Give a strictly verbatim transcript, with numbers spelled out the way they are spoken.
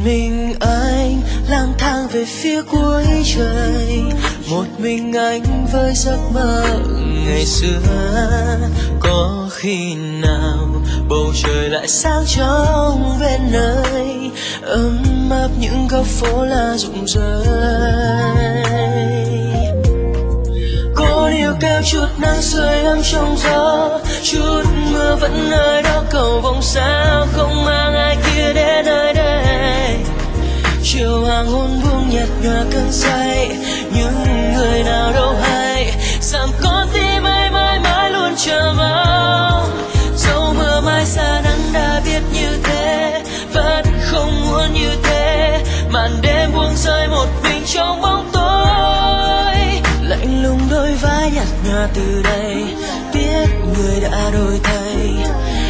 mình anh lang thang về phía cuối trời, một mình anh với giấc mơ ngày xưa. Có khi nào bầu trời lại sáng trong bên nơi ấm áp những góc phố lá rụng rơi. Có điều kêu chút nắng sưởi ấm trong gió, chút mưa vẫn nơi đó cầu vồng sao không mang ai kia đến nơi đây. Chiều hoàng hôn buông nhạt nhòa cơn say, những người nào đâu hay rằng con tim ấy mãi mãi luôn chờ mong. Dẫu mưa mai xa nắng đã biết như thế, vẫn không muốn như thế. Màn đêm buông rơi một mình trong bóng tối, lạnh lùng đôi vai nhạt nhòa từ đây, biết người đã đổi thay.